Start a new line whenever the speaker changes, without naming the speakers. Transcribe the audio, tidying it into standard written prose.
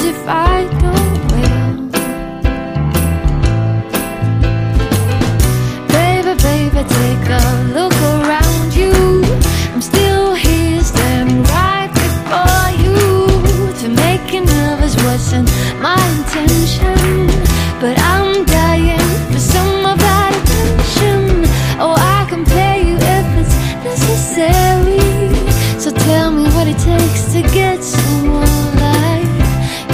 if I don't wait. Baby, baby, take a look around you. I'm still here standing right before you. To make you nervous wasn't my intention, but I'm dying for some of that attention. Oh, I can pay you if it's necessary. So tell me what it takes to get someone.